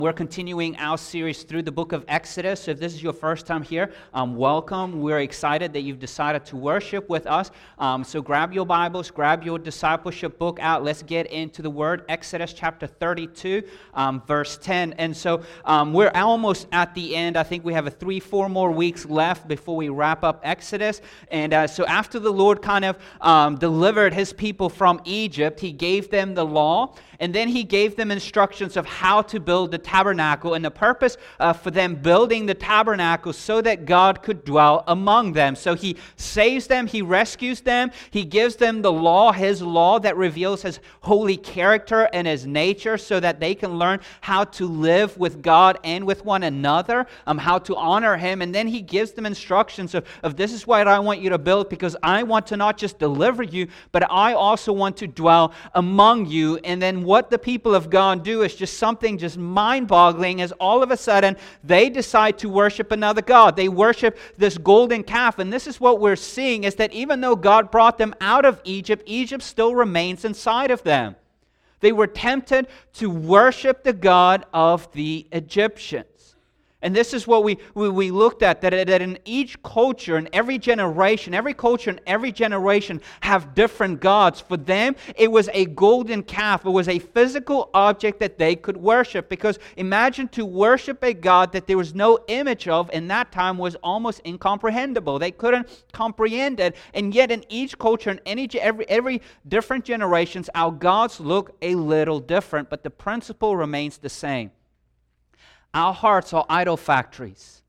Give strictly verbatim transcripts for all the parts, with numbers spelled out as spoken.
We're continuing our series through the book of Exodus. So if this is your first time here, um, welcome. We're excited that you've decided to worship with us. Um, so grab your Bibles, grab your discipleship book out. Let's get into the Word. Exodus chapter thirty-two, um, verse ten. And so um, we're almost at the end. I think we have a three, four more weeks left before we wrap up Exodus. And uh, so after the Lord kind of um, delivered His people from Egypt, He gave them the law, and then He gave them instructions of how to build the tabernacle, and the purpose uh, for them building the tabernacle so that God could dwell among them. So He saves them, He rescues them, He gives them the law, His law that reveals His holy character and His nature so that they can learn how to live with God and with one another, um, how to honor Him. And then He gives them instructions of, of this is what I want you to build, because I want to not just deliver you, but I also want to dwell among you. And then what the people of God do is just something just mind boggling, as all of a sudden they decide to worship another god. They worship this golden calf, and this is what we're seeing, is that even though God brought them out of Egypt, Egypt still remains inside of them. They were tempted to worship the god of the Egyptians. And this is what we, we, we looked at, that, that in each culture, in every generation, every culture and every generation have different gods. For them, it was a golden calf. It was a physical object that they could worship. Because imagine to worship a god that there was no image of in that time was almost incomprehensible. They couldn't comprehend it. And yet in each culture and any, every, every different generations, our gods look a little different. But the principle remains the same. Our hearts are idol factories,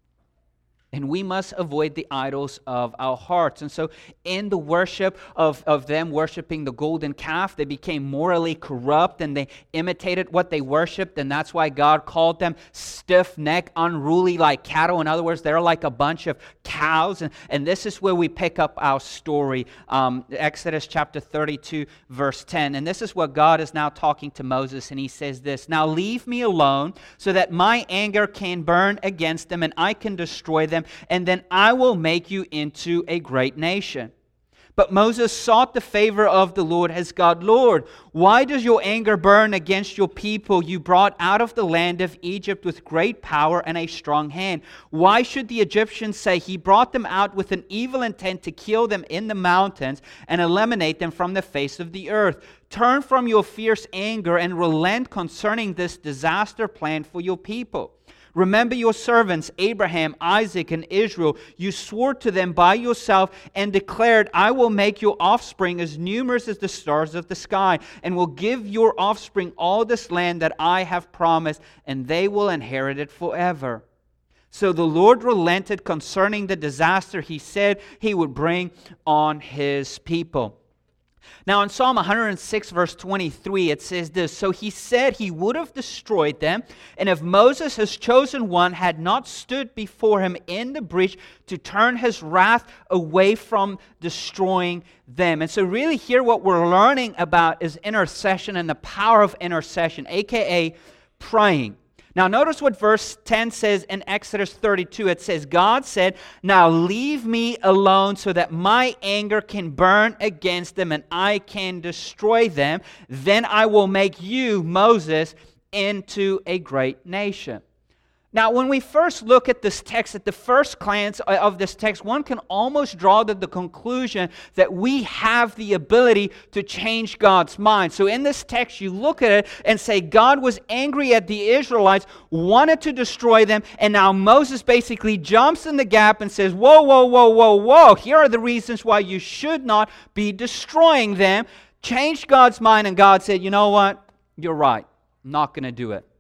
and we must avoid the idols of our hearts. And so in the worship of, of them worshiping the golden calf, they became morally corrupt, and they imitated what they worshipped, and that's why God called them stiff-necked, unruly like cattle. In other words, they're like a bunch of cows. And, and this is where we pick up our story, um, Exodus chapter thirty-two, verse ten. And this is what God is now talking to Moses, and He says this, "Now leave me alone so that my anger can burn against them, and I can destroy them, and then I will make you into a great nation." But Moses sought the favor of the Lord as God, "Lord, why does your anger burn against your people you brought out of the land of Egypt with great power and a strong hand? Why should the Egyptians say, 'He brought them out with an evil intent to kill them in the mountains and eliminate them from the face of the earth?' Turn from your fierce anger and relent concerning this disaster plan for your people. Remember your servants, Abraham, Isaac, and Israel. You swore to them by yourself and declared, 'I will make your offspring as numerous as the stars of the sky, and will give your offspring all this land that I have promised, and they will inherit it forever.' So the Lord relented concerning the disaster He said He would bring on His people." Now in Psalm one hundred six verse twenty-three it says this, "So He said He would have destroyed them, and if Moses, His chosen one, had not stood before Him in the breach to turn His wrath away from destroying them." And so really here what we're learning about is intercession and the power of intercession, aka praying. Now notice what verse ten says in Exodus thirty-two. It says, God said, "Now leave me alone so that my anger can burn against them and I can destroy them. Then I will make you, Moses, into a great nation." Now, when we first look at this text, at the first glance of this text, one can almost draw to the conclusion that we have the ability to change God's mind. So in this text, you look at it and say God was angry at the Israelites, wanted to destroy them, and now Moses basically jumps in the gap and says, whoa, whoa, whoa, whoa, whoa, here are the reasons why you should not be destroying them. Changed God's mind, and God said, you know what? You're right. I'm not going to do it.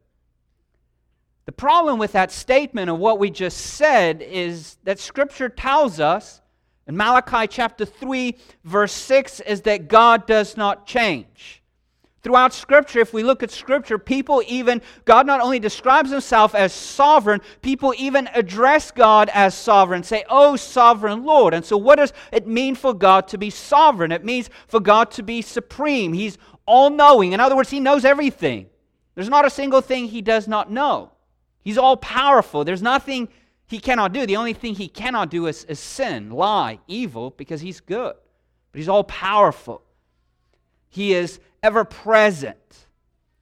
The problem with that statement of what we just said is that Scripture tells us in Malachi chapter three verse six is that God does not change. Throughout Scripture, if we look at Scripture, people even, God not only describes Himself as sovereign, people even address God as sovereign, say, "Oh, sovereign Lord." And so what does it mean for God to be sovereign? It means for God to be supreme. He's all-knowing. In other words, He knows everything. There's not a single thing He does not know. He's all-powerful. There's nothing He cannot do. The only thing He cannot do is, is sin, lie, evil, because He's good. But He's all-powerful. He is ever-present.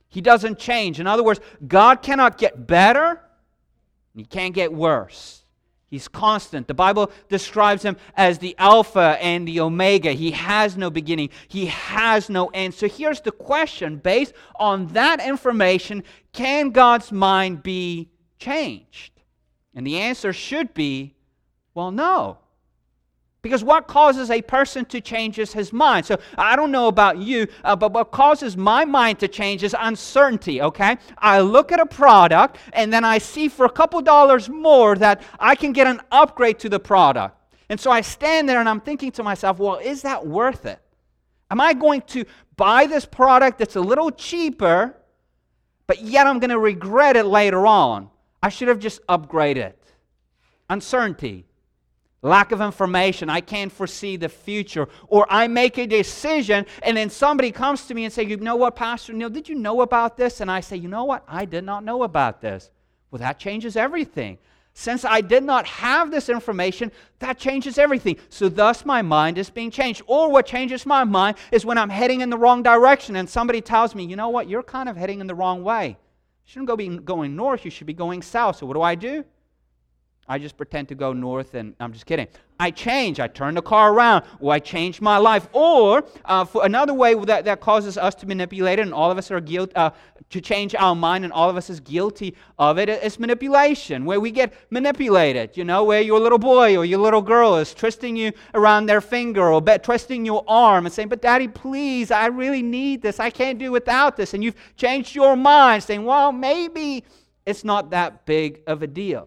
He doesn't change. In other words, God cannot get better, and He can't get worse. He's constant. The Bible describes Him as the Alpha and the Omega. He has no beginning. He has no end. So here's the question. Based on that information, can God's mind be changed? And the answer should be, well, no. Because what causes a person to change is his mind. So I don't know about you, uh, but what causes my mind to change is uncertainty, okay? I look at a product, and then I see for a couple dollars more that I can get an upgrade to the product. And so I stand there and I'm thinking to myself, well, is that worth it? Am I going to buy this product that's a little cheaper, but yet I'm going to regret it later on? I should have just upgraded. Uncertainty. Lack of information. I can't foresee the future. Or I make a decision and then somebody comes to me and say, you know what, Pastor Neil, did you know about this? And I say, you know what, I did not know about this. Well, that changes everything. Since I did not have this information, that changes everything. So thus my mind is being changed. Or what changes my mind is when I'm heading in the wrong direction and somebody tells me, you know what, you're kind of heading in the wrong way. You shouldn't go be going north, you should be going south. So what do I do? I just pretend to go north, and I'm just kidding. I change. I turn the car around, or I change my life. Or uh, for another way that, that causes us to manipulate it, and all of us are guilty uh, to change our mind, and all of us is guilty of it. It's manipulation, where we get manipulated. You know, where your little boy or your little girl is twisting you around their finger, or bet, twisting your arm, and saying, "But Daddy, please, I really need this. I can't do without this." And you've changed your mind, saying, "Well, maybe it's not that big of a deal."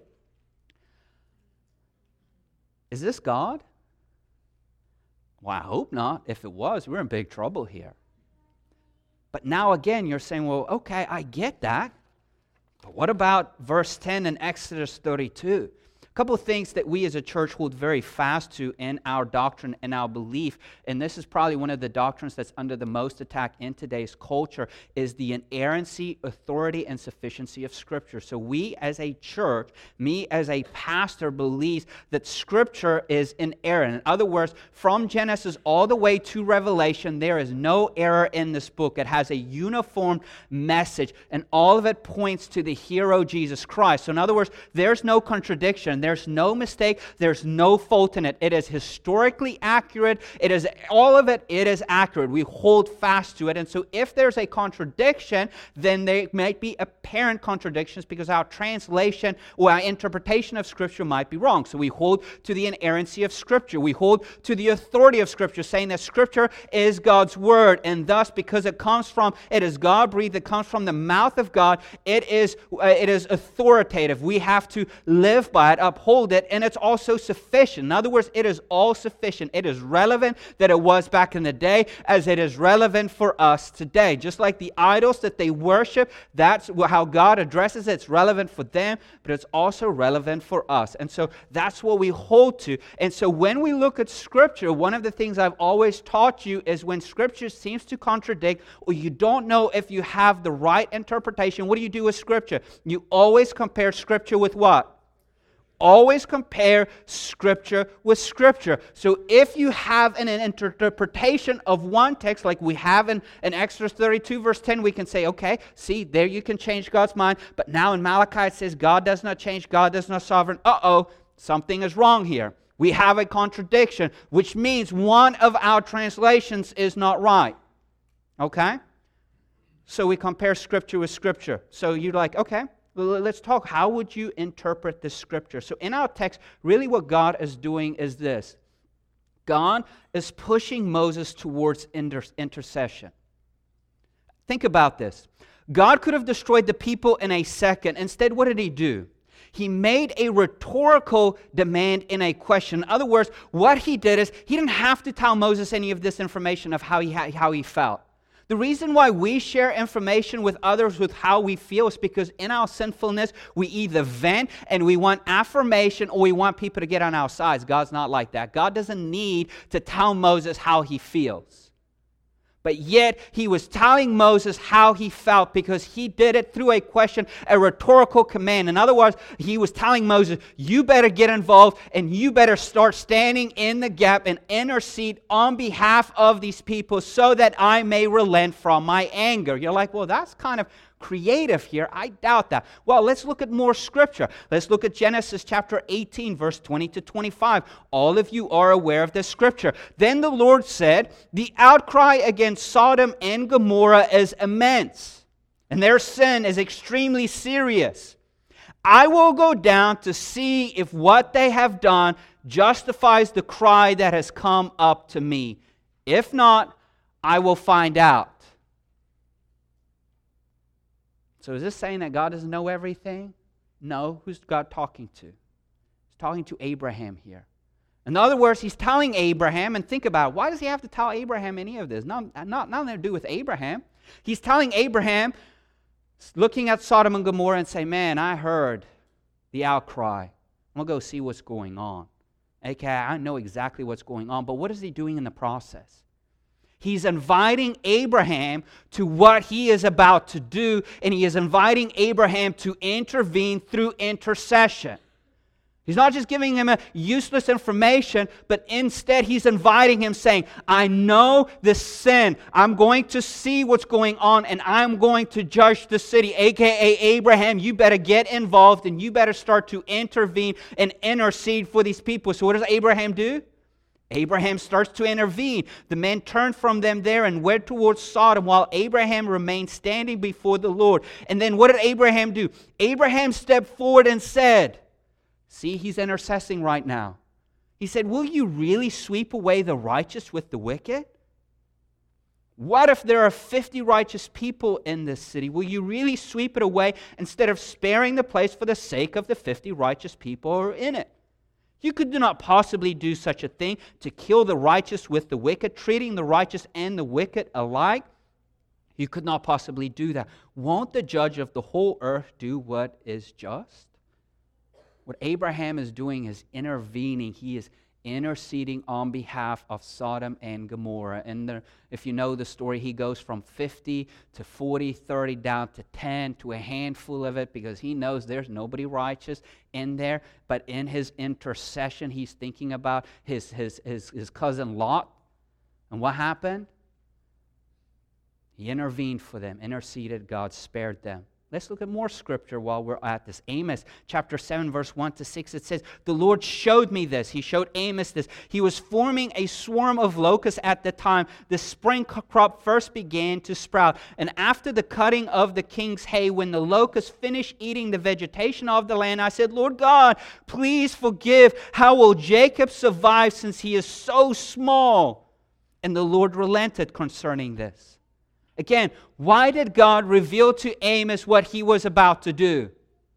Is this God? Well, I hope not. If it was, we're in big trouble here. But now again, you're saying, well, okay, I get that. But what about verse ten in Exodus thirty-two? A couple of things that we as a church hold very fast to in our doctrine and our belief, and this is probably one of the doctrines that's under the most attack in today's culture, is the inerrancy, authority, and sufficiency of Scripture. So we as a church, me as a pastor, believes that Scripture is inerrant. In other words, from Genesis all the way to Revelation, there is no error in this book. It has a uniform message, and all of it points to the hero, Jesus Christ. So in other words, there's no contradiction. There's no mistake. There's no fault in it. It is historically accurate. It is all of it. It is accurate. We hold fast to it. And so if there's a contradiction, then there might be apparent contradictions because our translation or our interpretation of Scripture might be wrong. So we hold to the inerrancy of Scripture. We hold to the authority of Scripture, saying that Scripture is God's Word. And thus, because it comes from, it is God-breathed, it comes from the mouth of God, it is, uh, it is authoritative. We have to live by it, uphold it, and it's also sufficient. In other words, it is all sufficient. It is relevant that it was back in the day as it is relevant for us today. Just like the idols that they worship, that's how God addresses it. It's relevant for them, but it's also relevant for us. And so that's what we hold to. And so when we look at Scripture, one of the things I've always taught you is when Scripture seems to contradict or you don't know if you have the right interpretation, what do you do with Scripture? You always compare Scripture with what? Always compare Scripture with Scripture. So if you have an, an interpretation of one text, like we have in, in Exodus thirty-two, verse ten, we can say, okay, see, there you can change God's mind. But now in Malachi it says God does not change, God is not sovereign. Uh-oh, something is wrong here. We have a contradiction, which means one of our translations is not right. Okay? So we compare Scripture with Scripture. So you're like, okay, let's talk. How would you interpret this Scripture? So in our text, really what God is doing is this. God is pushing Moses towards inter- intercession. Think about this. God could have destroyed the people in a second. Instead, what did He do? He made a rhetorical demand in a question. In other words, what He did is He didn't have to tell Moses any of this information of how he, how he felt. The reason why we share information with others with how we feel is because in our sinfulness, we either vent and we want affirmation or we want people to get on our sides. God's not like that. God doesn't need to tell Moses how He feels. But yet he was telling Moses how he felt because he did it through a question, a rhetorical command. In other words, he was telling Moses, you better get involved and you better start standing in the gap and intercede on behalf of these people so that I may relent from my anger. You're like, well, that's kind of creative here. I doubt that. Well, let's look at more scripture. Let's look at Genesis chapter eighteen, verse twenty to twenty-five. All of you are aware of this scripture. Then the Lord said, the outcry against Sodom and Gomorrah is immense, and their sin is extremely serious. I will go down to see if what they have done justifies the cry that has come up to me. If not, I will find out. So is this saying that God doesn't know everything? No. Who's God talking to? He's talking to Abraham here. In other words, he's telling Abraham, and think about it, why does he have to tell Abraham any of this? Not, not, nothing to do with Abraham. He's telling Abraham, looking at Sodom and Gomorrah and say, man, I heard the outcry. I'm going to go see what's going on. Okay, I know exactly what's going on, but what is he doing in the process? He's inviting Abraham to what he is about to do, and he is inviting Abraham to intervene through intercession. He's not just giving him a useless information, but instead he's inviting him, saying, I know this sin. I'm going to see what's going on, and I'm going to judge the city. A K A Abraham, you better get involved, and you better start to intervene and intercede for these people. So what does Abraham do? Abraham starts to intervene. The men turned from them there and went towards Sodom while Abraham remained standing before the Lord. And then what did Abraham do? Abraham stepped forward and said, see, he's intercessing right now. He said, will you really sweep away the righteous with the wicked? What if there are fifty righteous people in this city? Will you really sweep it away instead of sparing the place for the sake of the fifty righteous people who are in it? You could not possibly do such a thing, to kill the righteous with the wicked, treating the righteous and the wicked alike. You could not possibly do that. Won't the judge of the whole earth do what is just? What Abraham is doing is intervening. He is interceding on behalf of Sodom and Gomorrah. And the, if you know the story, he goes from fifty to forty, thirty, down to ten, to a handful of it, because he knows there's nobody righteous in there. But in his intercession, he's thinking about his, his, his, his cousin Lot. And what happened? He intervened for them, interceded, God spared them. Let's look at more scripture while we're at this. Amos chapter seven, verse one to six, it says, the Lord showed me this. He showed Amos this. He was forming a swarm of locusts at the time the spring crop first began to sprout. And after the cutting of the king's hay, when the locusts finished eating the vegetation of the land, I said, Lord God, please forgive. How will Jacob survive since he is so small? And the Lord relented concerning this. Again, why did God reveal to Amos what he was about to do?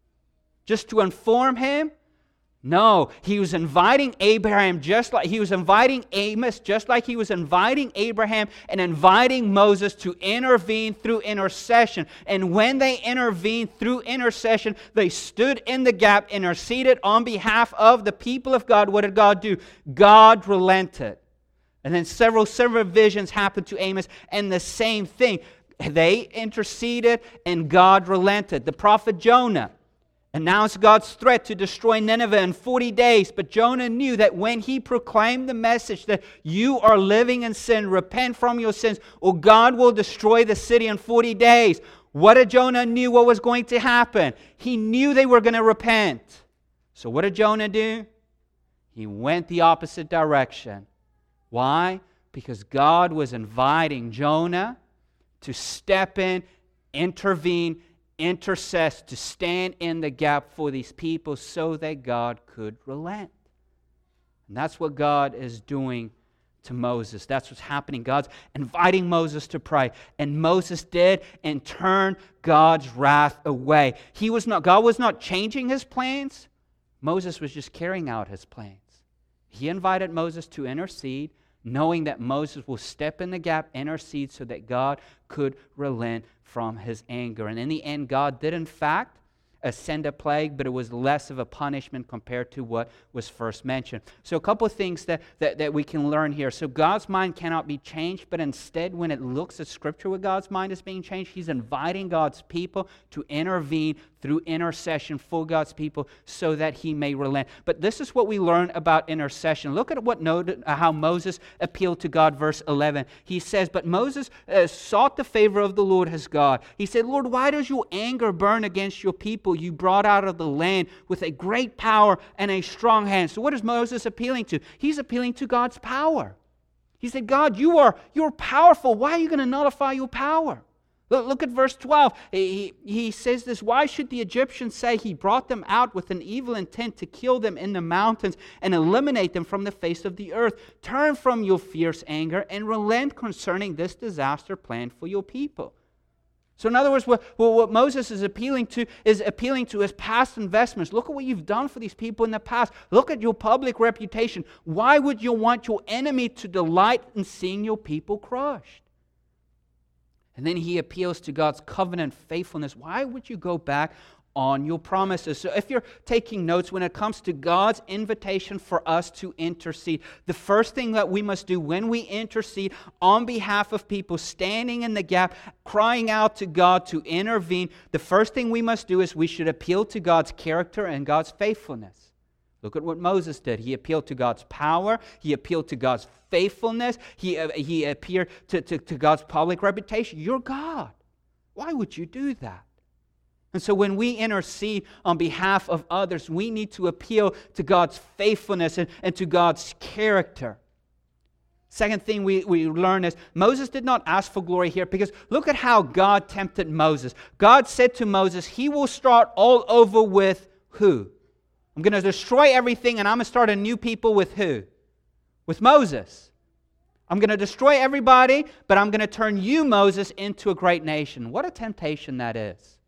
Just to inform him? No, he was inviting Abraham just like he was inviting Amos, just like he was inviting Abraham and inviting Moses to intervene through intercession. And when they intervened through intercession, they stood in the gap, interceded on behalf of the people of God. What did God do? God relented. And then several, several visions happened to Amos, and the same thing. They interceded, and God relented. The prophet Jonah announced God's threat to destroy Nineveh in forty days. But Jonah knew that when he proclaimed the message that you are living in sin, repent from your sins, or God will destroy the city in forty days. What did Jonah knew what was going to happen? He knew they were going to repent. So what did Jonah do? He went the opposite direction. Why? Because God was inviting Jonah to step in, intervene, intercess, to stand in the gap for these people so that God could relent. And that's what God is doing to Moses. That's what's happening. God's inviting Moses to pray. And Moses did and turned God's wrath away. He was not, God was not changing his plans. Moses was just carrying out his plans. He invited Moses to intercede, knowing that Moses will step in the gap, intercede, so that God could relent from his anger. And in the end, God did in fact uh, send a plague, but it was less of a punishment compared to what was first mentioned. So a couple of things that, that, that we can learn here. So God's mind cannot be changed, but instead when it looks at Scripture where God's mind is being changed, He's inviting God's people to intervene through intercession for God's people so that He may relent. But this is what we learn about intercession. Look at what noted, uh, how Moses appealed to God, verse eleven. He says, but Moses uh, sought the favor of the Lord his God. He said, Lord, why does your anger burn against your people you brought out of the land with a great power and a strong hand? So what is Moses appealing to? He's appealing to God's power. He said, God, you are you're powerful. Why are you going to nullify your power? Look, look at verse twelve. He, he says this, why should the Egyptians say He brought them out with an evil intent to kill them in the mountains and eliminate them from the face of the earth? Turn from your fierce anger and relent concerning this disaster planned for your people. So in other words, what, what Moses is appealing to is appealing to his past investments. Look at what you've done for these people in the past. Look at your public reputation. Why would you want your enemy to delight in seeing your people crushed? And then he appeals to God's covenant faithfulness. Why would you go back on your promises? So if you're taking notes, when it comes to God's invitation for us to intercede, the first thing that we must do when we intercede on behalf of people standing in the gap, crying out to God to intervene, the first thing we must do is we should appeal to God's character and God's faithfulness. Look at what Moses did. He appealed to God's power. He appealed to God's faithfulness. He, uh, he appealed to, to, to God's public reputation. You're God. Why would you do that? And so when we intercede on behalf of others, we need to appeal to God's faithfulness and, and to God's character. Second thing we, we learn is Moses did not ask for glory here, because look at how God tempted Moses. God said to Moses, He will start all over with who? I'm going to destroy everything and I'm going to start a new people with who? With Moses. I'm going to destroy everybody, but I'm going to turn you, Moses, into a great nation. What a temptation that is.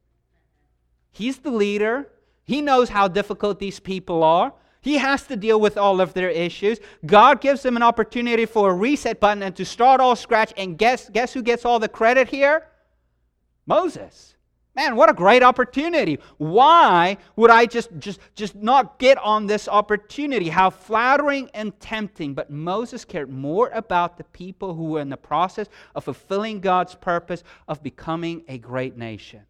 He's the leader. He knows how difficult these people are. He has to deal with all of their issues. God gives him an opportunity for a reset button and to start all scratch. And guess, guess who gets all the credit here? Moses. Man, what a great opportunity. Why would I just, just, just not get on this opportunity? How flattering and tempting. But Moses cared more about the people who were in the process of fulfilling God's purpose of becoming a great nation.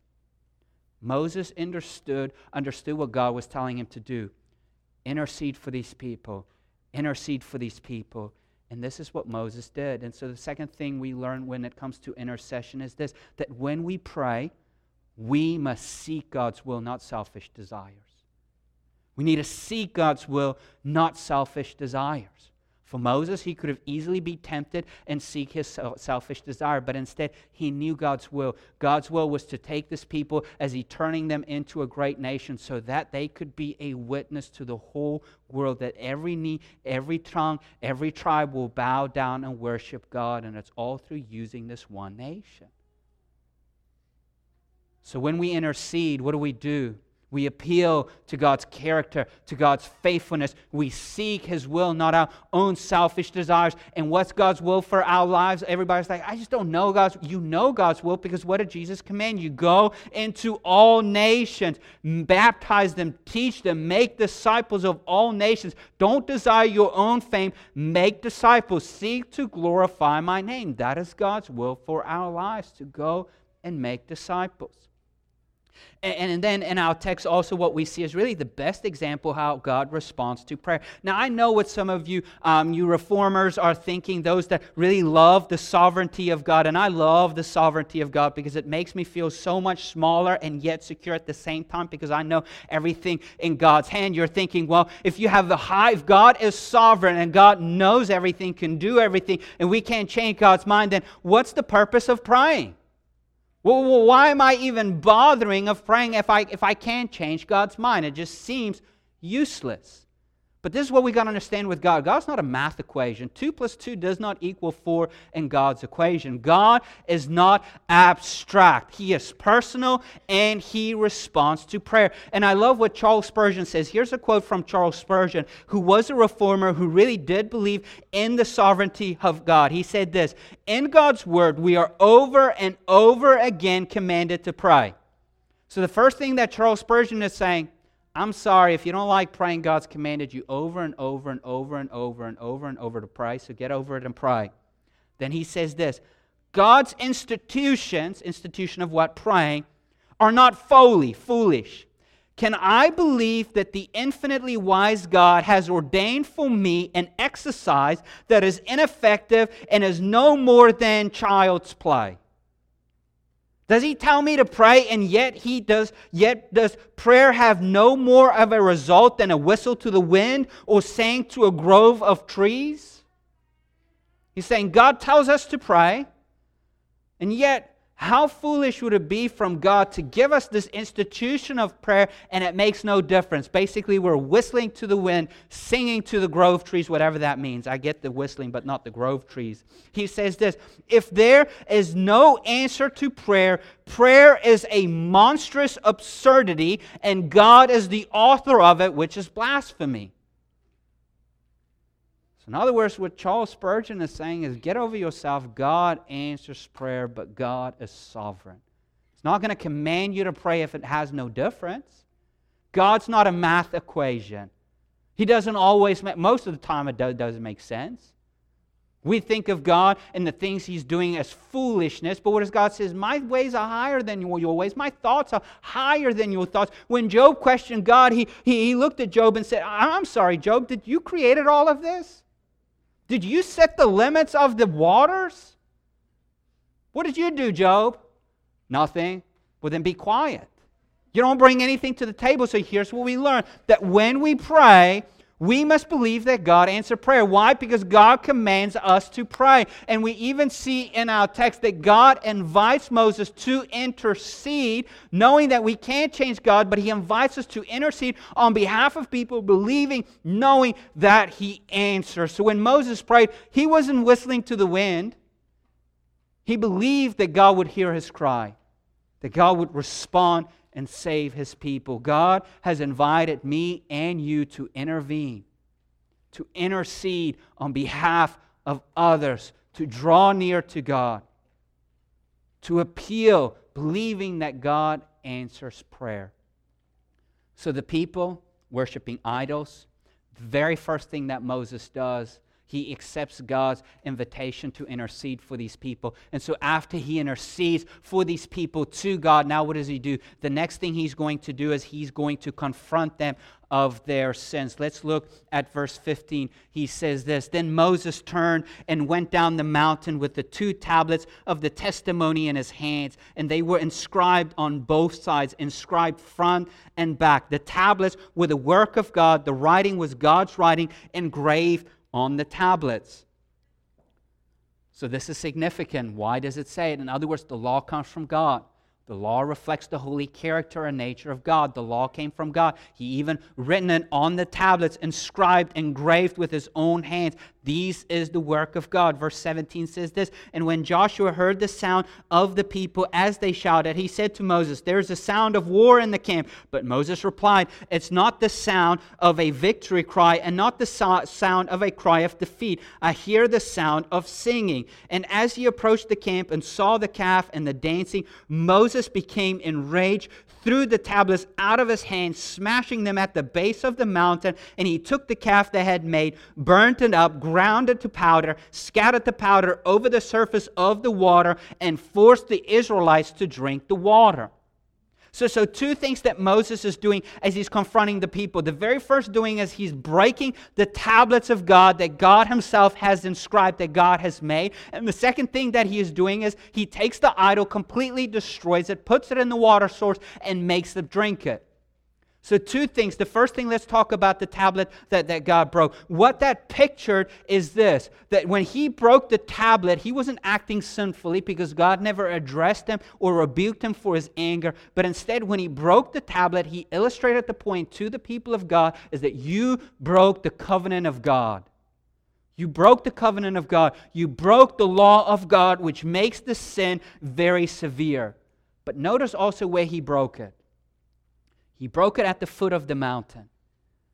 Moses understood, understood what God was telling him to do. Intercede for these people. Intercede for these people. And this is what Moses did. And so the second thing we learn when it comes to intercession is this, that when we pray, we must seek God's will, not selfish desires. We need to seek God's will, not selfish desires. For Moses, he could have easily been tempted and seek his selfish desire, but instead he knew God's will. God's will was to take this people as He turning them into a great nation so that they could be a witness to the whole world, that every knee, every tongue, every tribe will bow down and worship God, and it's all through using this one nation. So when we intercede, what do we do? We appeal to God's character, to God's faithfulness. We seek His will, not our own selfish desires. And what's God's will for our lives? Everybody's like, I just don't know God's will. You know God's will, because what did Jesus command you? Go into all nations, baptize them, teach them, make disciples of all nations. Don't desire your own fame. Make disciples. Seek to glorify my name. That is God's will for our lives, to go and make disciples. And, and then in our text also what we see is really the best example how God responds to prayer. Now I know what some of you, um, you reformers are thinking, those that really love the sovereignty of God. And I love the sovereignty of God because it makes me feel so much smaller and yet secure at the same time, because I know everything in God's hand. You're thinking, well, if you have the high, if God is sovereign and God knows everything, can do everything, and we can't change God's mind, then what's the purpose of praying? Well, why am I even bothering of praying if I if I can't change God's mind? It just seems useless. But this is what we got to understand with God. God's not a math equation. Two plus two does not equal four in God's equation. God is not abstract. He is personal, and He responds to prayer. And I love what Charles Spurgeon says. Here's a quote from Charles Spurgeon, who was a reformer who really did believe in the sovereignty of God. He said this, "In God's Word, we are over and over again commanded to pray. So the first thing that Charles Spurgeon is saying, I'm sorry, if you don't like praying, God's commanded you over and over and over and over and over and over to pray, so get over it and pray. Then he says this, God's institutions, institution of what? Praying, are not folly, foolish. Can I believe that the infinitely wise God has ordained for me an exercise that is ineffective and is no more than child's play? Does he tell me to pray, and yet he does yet does prayer have no more of a result than a whistle to the wind or saying to a grove of trees? He's saying God tells us to pray, and yet how foolish would it be from God to give us this institution of prayer and it makes no difference? Basically, we're whistling to the wind, singing to the grove trees, whatever that means. I get the whistling, but not the grove trees. He says this, if there is no answer to prayer, prayer is a monstrous absurdity and God is the author of it, which is blasphemy. In other words, what Charles Spurgeon is saying is get over yourself. God answers prayer, but God is sovereign. He's not going to command you to pray if it has no difference. God's not a math equation. He doesn't always make, most of the time it do, doesn't make sense. We think of God and the things He's doing as foolishness, but what does God say? My ways are higher than your, your ways. My thoughts are higher than your thoughts. When Job questioned God, he, he, he looked at Job and said, I'm sorry, Job, did you create all of this? Did you set the limits of the waters? What did you do, Job? Nothing. Well, then be quiet. You don't bring anything to the table. So here's what we learn. That when we pray, we must believe that God answers prayer. Why? Because God commands us to pray. And we even see in our text that God invites Moses to intercede, knowing that we can't change God, but He invites us to intercede on behalf of people, believing, knowing that He answers. So when Moses prayed, he wasn't whistling to the wind. He believed that God would hear his cry, that God would respond and save His people. God has invited me and you to intervene, to intercede on behalf of others, to draw near to God, to appeal, believing that God answers prayer. So the people worshiping idols, the very first thing that Moses does, he accepts God's invitation to intercede for these people. And so after he intercedes for these people to God, now what does he do? The next thing he's going to do is he's going to confront them of their sins. Let's look at verse fifteen. He says this, Then Moses turned and went down the mountain with the two tablets of the testimony in his hands, and they were inscribed on both sides, inscribed front and back. The tablets were the work of God. The writing was God's writing, engraved on the tablets. So this is significant. Why does it say it? In other words, the law comes from God. The law reflects the holy character and nature of God. The law came from God. He even written it on the tablets, inscribed, engraved with His own hands. These is the work of God. Verse seventeen says this, And when Joshua heard the sound of the people as they shouted, he said to Moses, There is a sound of war in the camp. But Moses replied, It's not the sound of a victory cry and not the so- sound of a cry of defeat. I hear the sound of singing. And as he approached the camp and saw the calf and the dancing, Moses became enraged, threw the tablets out of his hand, smashing them at the base of the mountain, and he took the calf they had made, burnt it up, ground it to powder, scattered the powder over the surface of the water, and forced the Israelites to drink the water. So, so two things that Moses is doing as he's confronting the people. The very first doing is he's breaking the tablets of God that God Himself has inscribed, that God has made. And the second thing that he is doing is he takes the idol, completely destroys it, puts it in the water source, and makes them drink it. So two things. The first thing, let's talk about the tablet that, that God broke. What that pictured is this, that when he broke the tablet, he wasn't acting sinfully because God never addressed him or rebuked him for his anger. But instead, when he broke the tablet, he illustrated the point to the people of God is that you broke the covenant of God. You broke the covenant of God. You broke the law of God, which makes the sin very severe. But notice also where he broke it. He broke it at the foot of the mountain.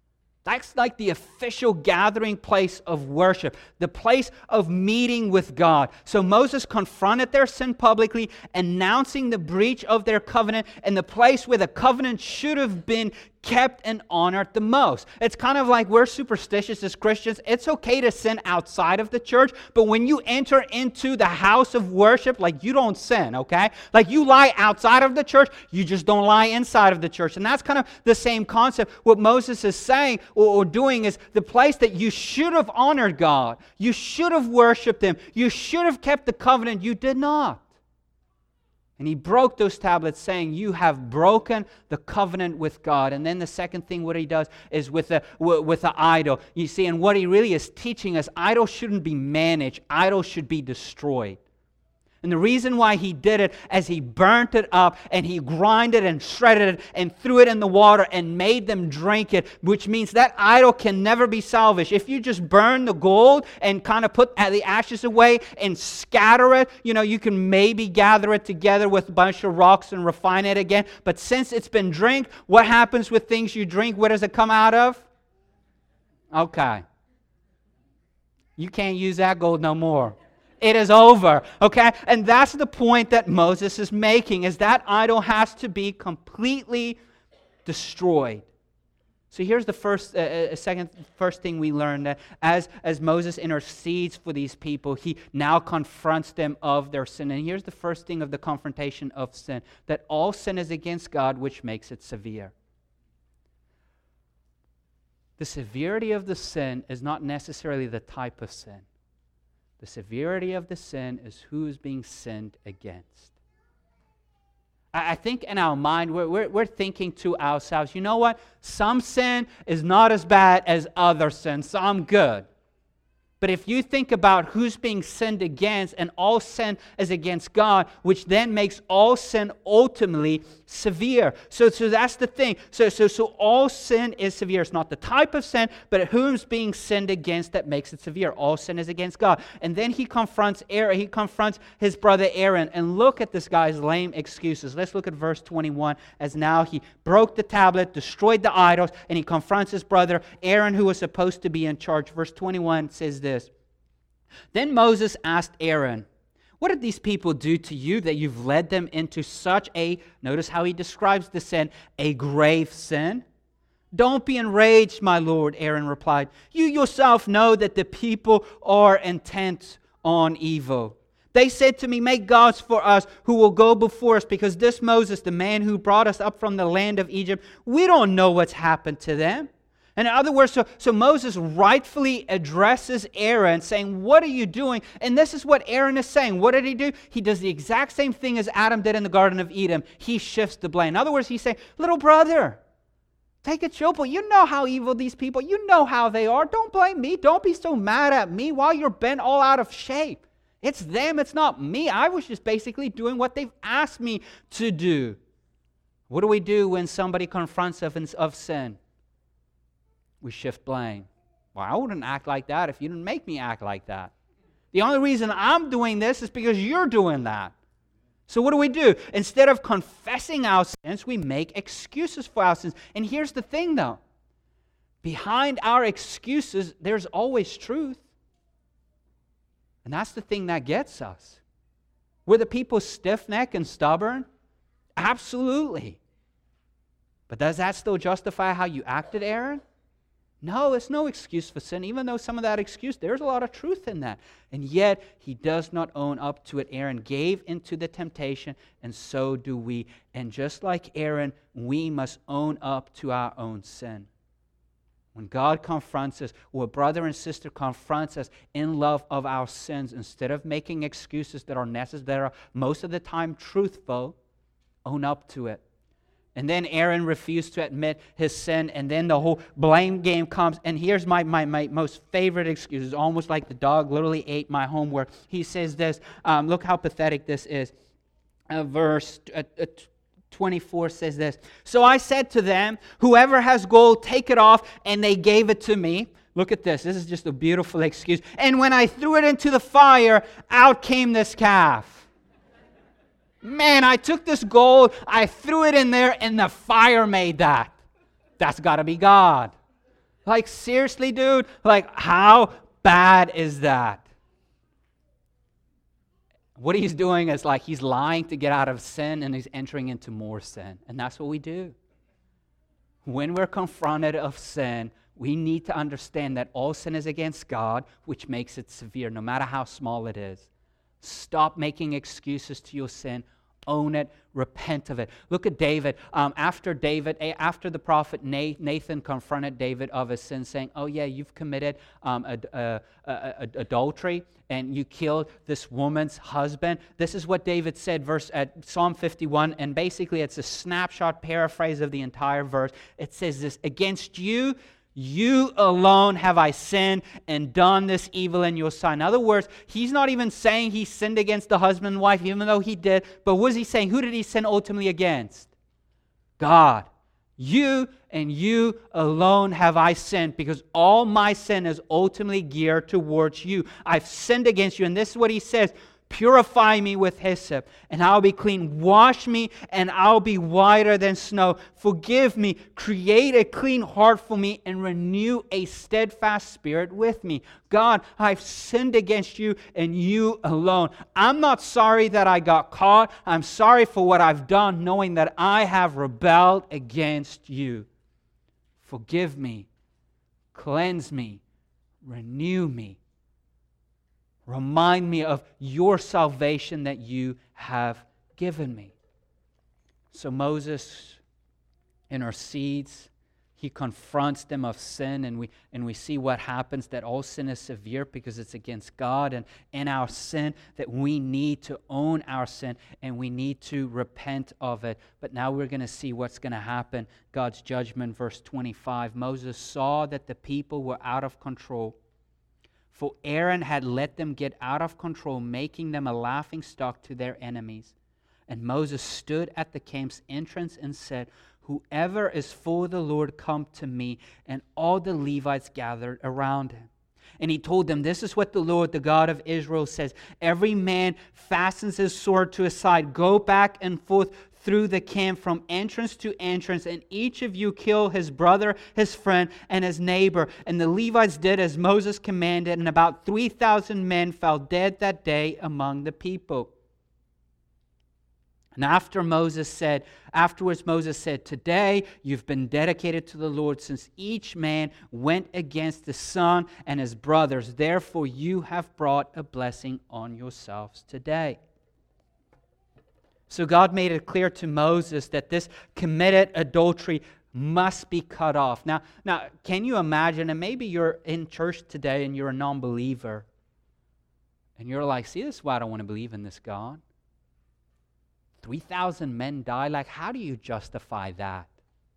That's like the official gathering place of worship, the place of meeting with God. So Moses confronted their sin publicly, announcing the breach of their covenant and the place where the covenant should have been kept and honored the most. It's kind of like we're superstitious as Christians. It's okay to sin outside of the church, but when you enter into the house of worship, like you don't sin, okay? Like you lie outside of the church, you just don't lie inside of the church. And that's kind of the same concept. What Moses is saying or, or doing is the place that you should have honored God. You should have worshiped Him. You should have kept the covenant. You did not. And he broke those tablets saying, you have broken the covenant with God. And then the second thing what he does is with a, with an idol. You see, and what he really is teaching us, idols shouldn't be managed. Idols should be destroyed. And the reason why he did it as he burnt it up and he grinded and shredded it and threw it in the water and made them drink it, which means that idol can never be salvaged. If you just burn the gold and kind of put the ashes away and scatter it, you know, you can maybe gather it together with a bunch of rocks and refine it again. But since it's been drank, what happens with things you drink? Where does it come out of? Okay. You can't use that gold no more. It is over, okay? And that's the point that Moses is making, is that idol has to be completely destroyed. So here's the first, uh, second, first thing we learned, that as, as Moses intercedes for these people, he now confronts them of their sin. And here's the first thing of the confrontation of sin, that all sin is against God, which makes it severe. The severity of the sin is not necessarily the type of sin. The severity of the sin is who is being sinned against. I, I think in our mind, we're, we're, we're thinking to ourselves, you know what? Some sin is not as bad as other sin, so I'm good. But if you think about who's being sinned against, and all sin is against God, which then makes all sin ultimately severe. So, so that's the thing. So, so, so all sin is severe. It's not the type of sin, but who's being sinned against that makes it severe. All sin is against God. And then he confronts Aaron. He confronts his brother Aaron. And look at this guy's lame excuses. Let's look at verse twenty-one. As now he broke the tablet, destroyed the idols, and he confronts his brother Aaron, who was supposed to be in charge. Verse twenty-one says this. Then Moses asked Aaron, what did these people do to you that you've led them into such a, notice how he describes the sin, a grave sin? Don't be enraged, my lord, Aaron replied. You yourself know that the people are intent on evil. They said to me, make gods for us who will go before us, because this Moses, the man who brought us up from the land of Egypt, we don't know what's happened to them. And in other words, so, so Moses rightfully addresses Aaron saying, what are you doing? And this is what Aaron is saying. What did he do? He does the exact same thing as Adam did in the Garden of Eden. He shifts the blame. In other words, he's saying, little brother, take a chill pill. You know how evil these people, you know how they are. Don't blame me. Don't be so mad at me while you're bent all out of shape. It's them, it's not me. I was just basically doing what they've asked me to do. What do we do when somebody confronts us of sin? We shift blame. Well, I wouldn't act like that if you didn't make me act like that. The only reason I'm doing this is because you're doing that. So what do we do? Instead of confessing our sins, we make excuses for our sins. And here's the thing, though. Behind our excuses, there's always truth. And that's the thing that gets us. Were the people stiff-necked and stubborn? Absolutely. But does that still justify how you acted, Aaron? No, it's no excuse for sin, even though some of that excuse, there's a lot of truth in that. And yet, he does not own up to it. Aaron gave into the temptation, and so do we. And just like Aaron, we must own up to our own sin. When God confronts us, or a brother and sister confronts us in love of our sins, instead of making excuses that are necessary, that are most of the time truthful, own up to it. And then Aaron refused to admit his sin, and then the whole blame game comes. And here's my, my, my most favorite excuse. It's almost like the dog literally ate my homework. He says this, um, look how pathetic this is. Uh, verse uh, uh, twenty-four says this. So I said to them, whoever has gold, take it off, and they gave it to me. Look at this. This is just a beautiful excuse. And when I threw it into the fire, out came this calf. Man, I took this gold, I threw it in there, and the fire made that. That's got to be God. Like, seriously, dude? Like, how bad is that? What he's doing is like he's lying to get out of sin, and he's entering into more sin. And that's what we do. When we're confronted of sin, we need to understand that all sin is against God, which makes it severe, no matter how small it is. Stop making excuses to your sin. Own it. Repent of it. Look at David. Um, after David, after the prophet Nathan confronted David of his sin, saying, "Oh yeah, you've committed um, a, a, a, a, adultery and you killed this woman's husband." This is what David said, verse at Psalm fifty-one, and basically it's a snapshot paraphrase of the entire verse. It says this: "Against you, you alone have I sinned and done this evil in your sight." In other words, he's not even saying he sinned against the husband and wife, even though he did. But what is he saying? Who did he sin ultimately against? God. You and you alone have I sinned, because all my sin is ultimately geared towards you. I've sinned against you. And this is what he says: "Purify me with hyssop, and I'll be clean. Wash me, and I'll be whiter than snow. Forgive me, create a clean heart for me, and renew a steadfast spirit with me." God, I've sinned against you and you alone. I'm not sorry that I got caught. I'm sorry for what I've done, knowing that I have rebelled against you. Forgive me, cleanse me, renew me. Remind me of your salvation that you have given me. So Moses intercedes. He confronts them of sin, and we and we see what happens, that all sin is severe because it's against God, and in our sin that we need to own our sin and we need to repent of it. But now we're going to see what's going to happen. God's judgment, verse twenty-five. Moses saw that the people were out of control, for Aaron had let them get out of control, making them a laughingstock to their enemies. And Moses stood at the camp's entrance and said, "Whoever is for the Lord, come to me." And all the Levites gathered around him. And he told them, "This is what the Lord, the God of Israel, says. Every man fastens his sword to his side. Go back and forth through the camp from entrance to entrance, and each of you kill his brother, his friend, and his neighbor." And the Levites did as Moses commanded, and about three thousand men fell dead that day among the people. And after Moses said, afterwards Moses said, "Today you've been dedicated to the Lord, since each man went against the son and his brothers. Therefore you have brought a blessing on yourselves today." So God made it clear to Moses that this committed adultery must be cut off. Now, now, can you imagine, and maybe you're in church today and you're a non-believer, and you're like, "See, this is why I don't want to believe in this God. three thousand men died. Like, how do you justify that?"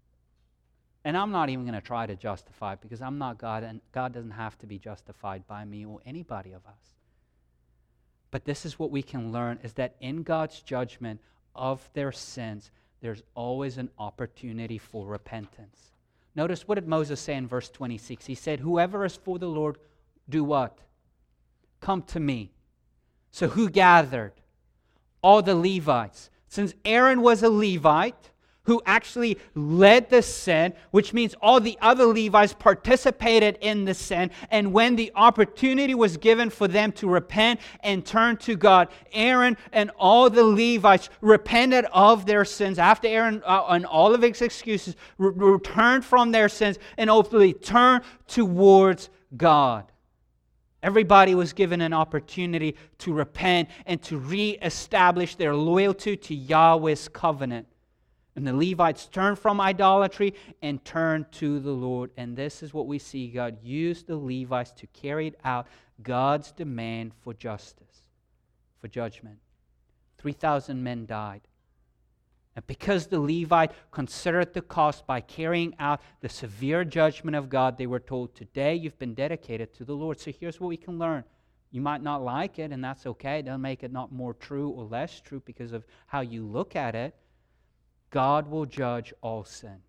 And I'm not even going to try to justify it, because I'm not God, and God doesn't have to be justified by me or anybody of us. But this is what we can learn, is that in God's judgment of their sins, there's always an opportunity for repentance. Notice, what did Moses say in verse twenty-six? He said, "Whoever is for the Lord, do what? Come to me." So who gathered? All the Levites. Since Aaron was a Levite who actually led the sin, which means all the other Levites participated in the sin, and when the opportunity was given for them to repent and turn to God, Aaron and all the Levites repented of their sins. After Aaron uh, and all of his excuses, re- returned from their sins and ultimately turned towards God. Everybody was given an opportunity to repent and to reestablish their loyalty to Yahweh's covenant. And the Levites turned from idolatry and turned to the Lord. And this is what we see. God used the Levites to carry out God's demand for justice, for judgment. three thousand men died. And because the Levite considered the cost by carrying out the severe judgment of God, they were told, "Today you've been dedicated to the Lord." So here's what we can learn. You might not like it, and that's okay. It doesn't make it not more true or less true because of how you look at it. God will judge all sin.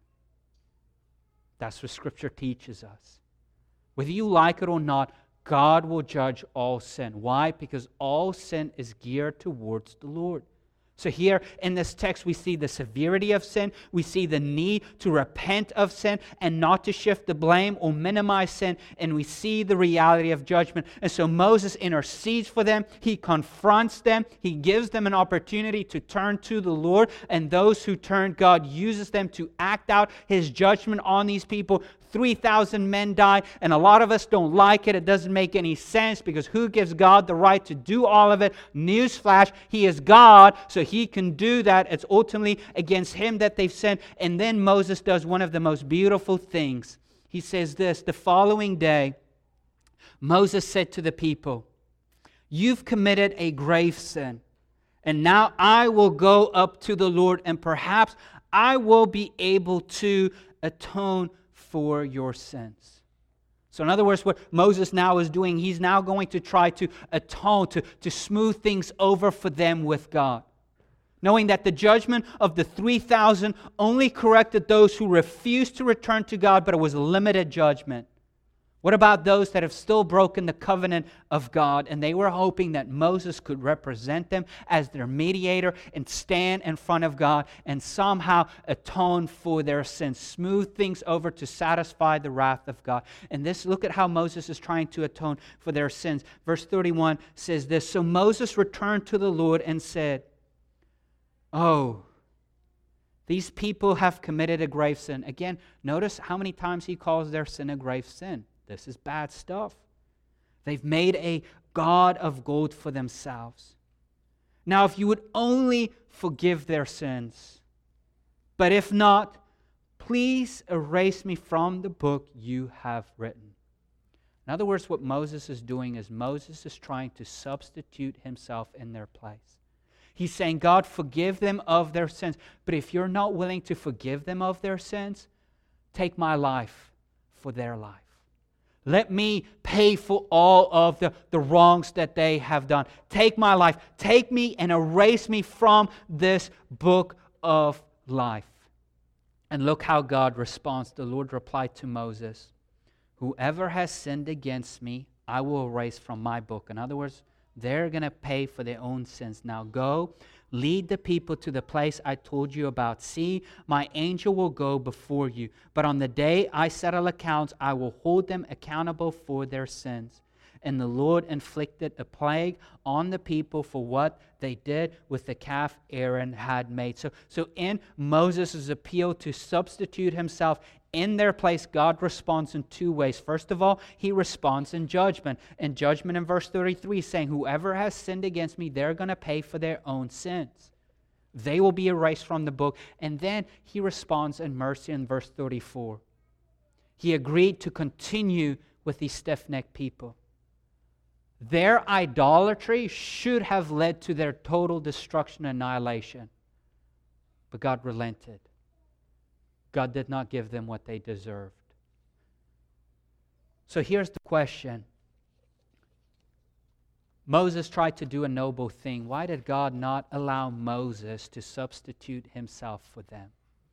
That's what Scripture teaches us. Whether you like it or not, God will judge all sin. Why? Because all sin is geared towards the Lord. So here in this text, we see the severity of sin. We see the need to repent of sin and not to shift the blame or minimize sin. And we see the reality of judgment. And so Moses intercedes for them. He confronts them. He gives them an opportunity to turn to the Lord. And those who turn, God uses them to act out His judgment on these people. three thousand men died, and a lot of us don't like it. It doesn't make any sense, because who gives God the right to do all of it? Newsflash, He is God, so He can do that. It's ultimately against Him that they've sinned. And then Moses does one of the most beautiful things. He says this: the following day, Moses said to the people, "You've committed a grave sin, and now I will go up to the Lord, and perhaps I will be able to atone for your sins." So in other words, what Moses now is doing, he's now going to try to atone, to, to smooth things over for them with God. Knowing that the judgment of the three thousand only corrected those who refused to return to God, but it was a limited judgment. What about those that have still broken the covenant of God? And they were hoping that Moses could represent them as their mediator and stand in front of God and somehow atone for their sins, smooth things over to satisfy the wrath of God. And this, look at how Moses is trying to atone for their sins. Verse thirty-one says this: "So Moses returned to the Lord and said, 'Oh, these people have committed a grave sin.'" Again, notice how many times he calls their sin a grave sin. This is bad stuff. They've made a god of gold for themselves. Now, if you would only forgive their sins, but if not, please erase me from the book you have written. In other words, what Moses is doing is Moses is trying to substitute himself in their place. He's saying, God, forgive them of their sins. But if you're not willing to forgive them of their sins, take my life for their life. Let me pay for all of the, the wrongs that they have done. Take my life. Take me and erase me from this book of life. And look how God responds. The Lord replied to Moses, "Whoever has sinned against me, I will erase from my book." In other words, they're going to pay for their own sins. Now go, lead the people to the place I told you about. See, my angel will go before you. But on the day I settle accounts, I will hold them accountable for their sins. And the Lord inflicted a plague on the people for what they did with the calf Aaron had made. So, so in Moses' appeal to substitute himself in their place, God responds in two ways. First of all, He responds in judgment. In judgment in verse thirty-three, saying, "Whoever has sinned against me, they're going to pay for their own sins. They will be erased from the book." And then He responds in mercy in verse thirty-four. He agreed to continue with these stiff-necked people. Their idolatry should have led to their total destruction and annihilation. But God relented. God did not give them what they deserved. So here's the question. Moses tried to do a noble thing. Why did God not allow Moses to substitute himself for them?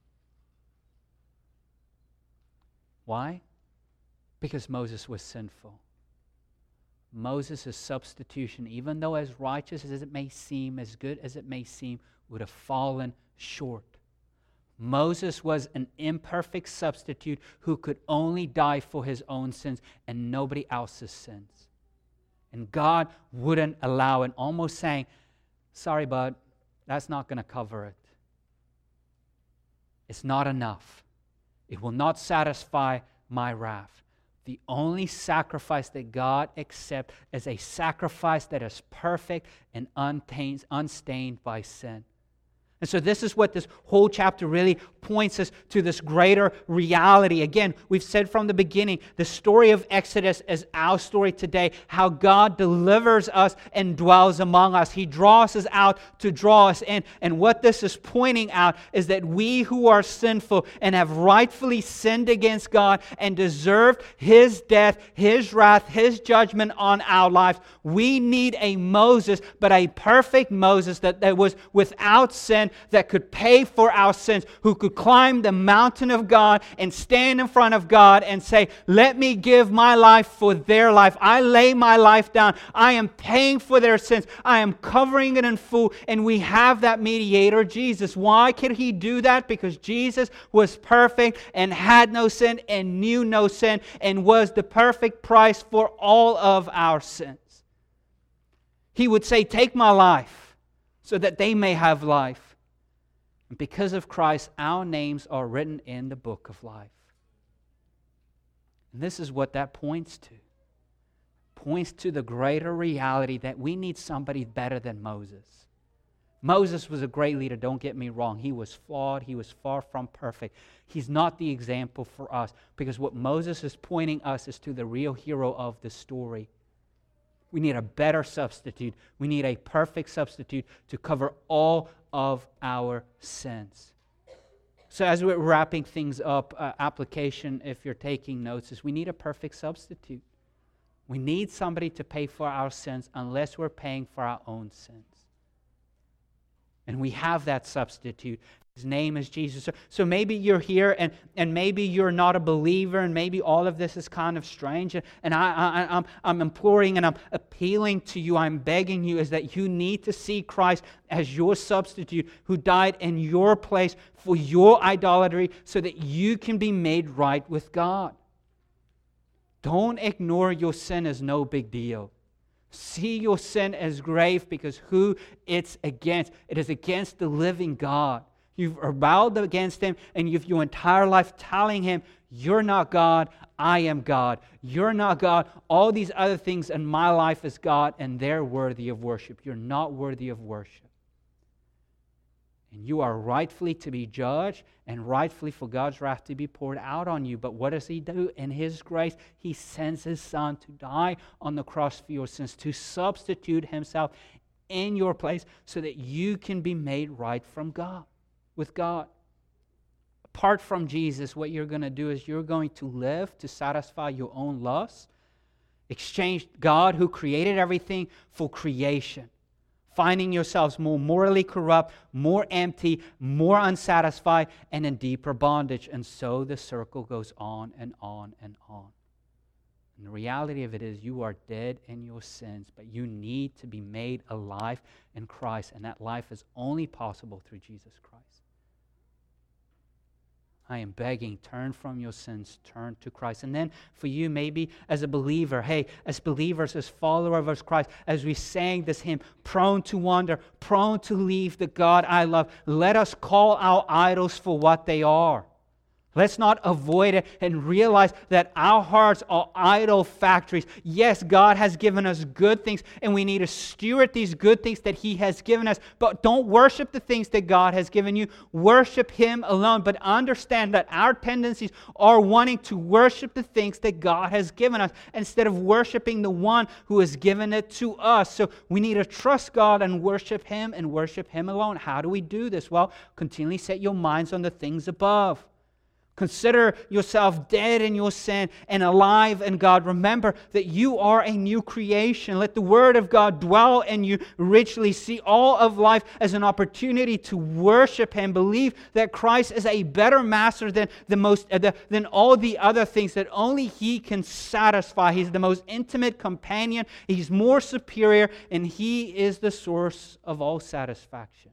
Why? Because Moses was sinful. Moses' substitution, even though as righteous as it may seem, as good as it may seem, would have fallen short. Moses was an imperfect substitute who could only die for his own sins and nobody else's sins. And God wouldn't allow it, almost saying, "Sorry, bud, that's not going to cover it. It's not enough. It will not satisfy my wrath." The only sacrifice that God accepts is a sacrifice that is perfect and untainted, unstained by sin. And so this is what this whole chapter really points us to, this greater reality. Again, we've said from the beginning, the story of Exodus is our story today, how God delivers us and dwells among us. He draws us out to draw us in. And what this is pointing out is that we who are sinful and have rightfully sinned against God and deserved His death, His wrath, His judgment on our lives, we need a Moses, but a perfect Moses that, that was without sin, sent that could pay for our sins, who could climb the mountain of God and stand in front of God and say, let me give my life for their life. I lay my life down. I am paying for their sins. I am covering it in full. And we have that mediator, Jesus. Why could He do that? Because Jesus was perfect and had no sin and knew no sin and was the perfect price for all of our sins. He would say, take my life so that they may have life. And because of Christ, our names are written in the book of life. And this is what that points to. Points to the greater reality that we need somebody better than Moses. Moses was a great leader, don't get me wrong. He was flawed. He was far from perfect. He's not the example for us, because what Moses is pointing us is to the real hero of the story. We need a better substitute. We need a perfect substitute to cover all of our sins. So as we're wrapping things up, uh, application, if you're taking notes, is we need a perfect substitute. We need somebody to pay for our sins unless we're paying for our own sins. And we have that substitute. His name is Jesus. So, so maybe you're here and, and maybe you're not a believer, and maybe all of this is kind of strange. And, and I, I, I'm, I'm imploring and I'm appealing to you, I'm begging you, is that you need to see Christ as your substitute who died in your place for your idolatry so that you can be made right with God. Don't ignore your sin as no big deal. See your sin as grave, because who it's against. It is against the living God. You've rebelled against Him, and you've your entire life telling Him, you're not God, I am God. You're not God. All these other things in my life is God, and they're worthy of worship. You're not worthy of worship. And you are rightfully to be judged, and rightfully for God's wrath to be poured out on you. But what does He do? In His grace, He sends His Son to die on the cross for your sins, to substitute Himself in your place so that you can be made right from God, with God. Apart from Jesus, what you're going to do is you're going to live to satisfy your own lusts, exchange God who created everything for creation, finding yourselves more morally corrupt, more empty, more unsatisfied, and in deeper bondage. And so the circle goes on and on and on. And the reality of it is you are dead in your sins, but you need to be made alive in Christ, and that life is only possible through Jesus Christ. I am begging, turn from your sins, turn to Christ. And then for you, maybe as a believer, hey, as believers, as followers of Christ, as we sang this hymn, prone to wander, prone to leave the God I love, let us call our idols for what they are. Let's not avoid it and realize that our hearts are idol factories. Yes, God has given us good things, and we need to steward these good things that He has given us. But don't worship the things that God has given you. Worship Him alone. But understand that our tendencies are wanting to worship the things that God has given us instead of worshiping the one who has given it to us. So we need to trust God and worship Him and worship Him alone. How do we do this? Well, continually set your minds on the things above. Consider yourself dead in your sin and alive in God. Remember that you are a new creation. Let the Word of God dwell in you richly. See all of life as an opportunity to worship Him. Believe that Christ is a better master than, the most, uh, the, than all the other things that only He can satisfy. He's the most intimate companion. He's more superior, and He is the source of all satisfaction.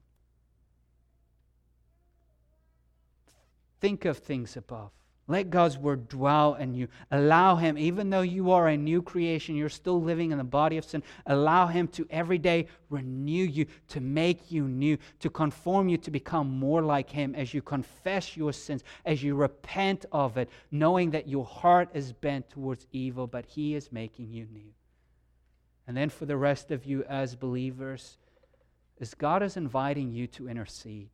Think of things above. Let God's Word dwell in you. Allow Him, even though you are a new creation, you're still living in the body of sin, allow Him to every day renew you, to make you new, to conform you to become more like Him as you confess your sins, as you repent of it, knowing that your heart is bent towards evil, but He is making you new. And then for the rest of you as believers, as God is inviting you to intercede.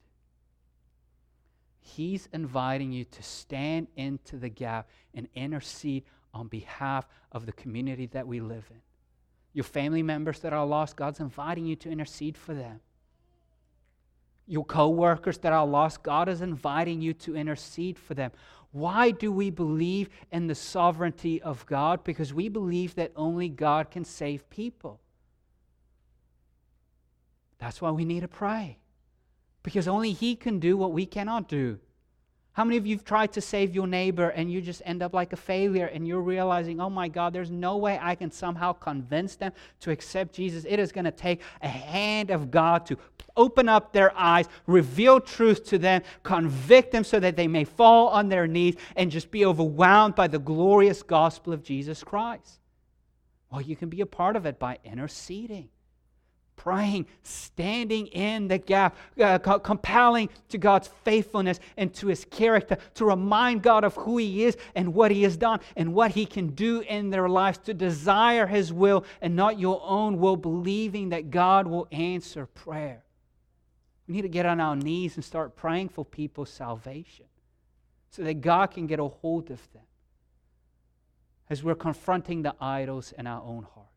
He's inviting you to stand into the gap and intercede on behalf of the community that we live in. Your family members that are lost, God's inviting you to intercede for them. Your co-workers that are lost, God is inviting you to intercede for them. Why do we believe in the sovereignty of God? Because we believe that only God can save people. That's why we need to pray. Because only He can do what we cannot do. How many of you have tried to save your neighbor and you just end up like a failure and you're realizing, oh my God, there's no way I can somehow convince them to accept Jesus. It is going to take a hand of God to open up their eyes, reveal truth to them, convict them so that they may fall on their knees and just be overwhelmed by the glorious gospel of Jesus Christ. Well, you can be a part of it by interceding, praying, standing in the gap, uh, co- compelling to God's faithfulness and to His character, to remind God of who He is and what He has done and what He can do in their lives, to desire His will and not your own will, believing that God will answer prayer. We need to get on our knees and start praying for people's salvation so that God can get a hold of them as we're confronting the idols in our own heart.